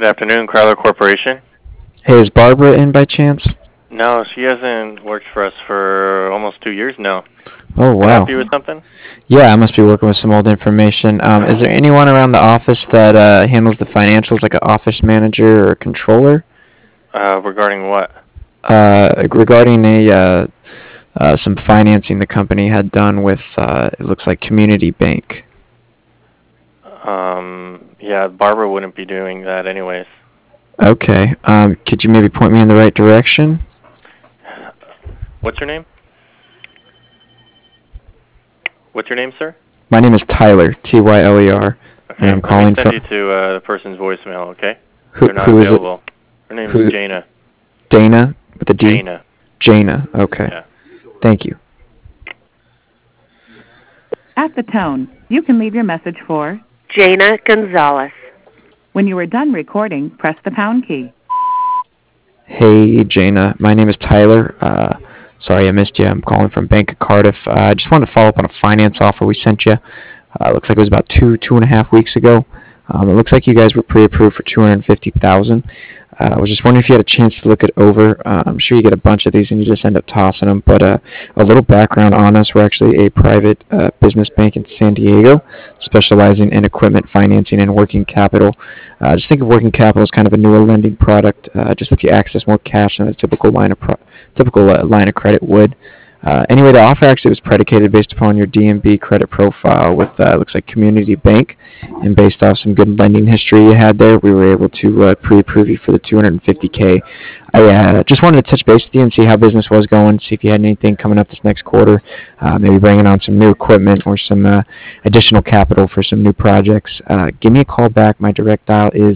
Good afternoon, Crowler Corporation. Hey, is Barbara in by chance? No, she hasn't worked for us for almost 2 years now. Oh, Can I help wow. you with something? Yeah, I must be working with some old information. Is there anyone around the office that handles the financials, like an office manager or a controller? Regarding what? Regarding some financing the company had done with, it looks like Community Bank. Yeah, Barbara wouldn't be doing that anyways. Okay. Could you maybe point me in the right direction? What's your name? What's your name, sir? My name is Tyler, Tyler, and Okay, I'm let me calling send from. you to the person's voicemail, okay? Who They're not who is it? available. Her name is Who? Jaina. Dana with a D. Jaina. Jaina. Okay. Yeah. Thank you. At the tone, you can leave your message for Jaina Gonzalez. When you are done recording, press the pound key. Hey, Jaina. My name is Tyler. Sorry I missed you. I'm calling from Bank of Cardiff. I just wanted to follow up on a finance offer we sent you. Looks like it was about 2.5 weeks ago. It looks like you guys were pre-approved for 250,000. I was just wondering if you had a chance to look it over. I'm sure you get a bunch of these and you just end up tossing them. But a little background on us: we're actually a private business bank in San Diego, specializing in equipment financing and working capital. Just think of working capital as kind of a newer lending product. Just lets you access more cash than a typical line of credit would. Anyway, the offer actually was predicated based upon your DMB credit profile with looks like Community Bank, and based off some good lending history you had there, we were able to pre-approve you for the 250K. I just wanted to touch base with you and see how business was going, see if you had anything coming up this next quarter, maybe bringing on some new equipment or some additional capital for some new projects. Give me a call back. My direct dial is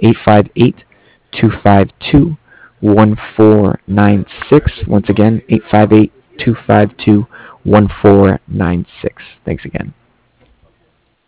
858-252-1496. Once again, 858-252-1496. Thanks again.